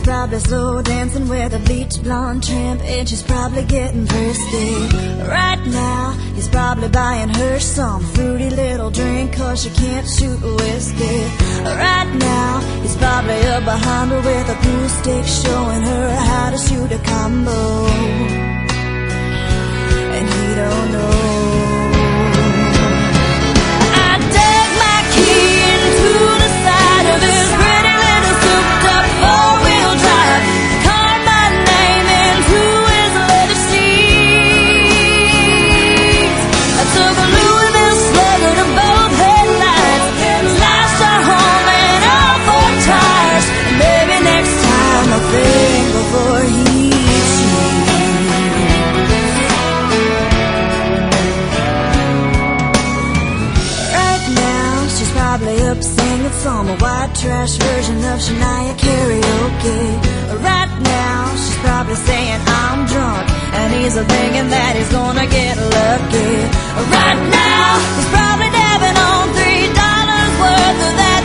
probably slow dancing with a bleach blonde tramp, and she's probably getting thirsty. Right now, he's probably buying her some fruity little drink, 'cause she can't shoot whiskey. Right now, he's probably up behind her with a pool stick, showing her how to shoot a combo. And he don't know. I dug my key into the side of his pretty little souped-up four-wheel drive, carved my name into his leather seats. I took a Louisville Slugger to both headlights, slashed her home and all four tires. And maybe next time I'll think before he up singing some white trash version of Shania karaoke. Right now, she's probably saying I'm drunk, and he's thinking that he's gonna get lucky. Right now, he's probably dabbing on $3 worth of that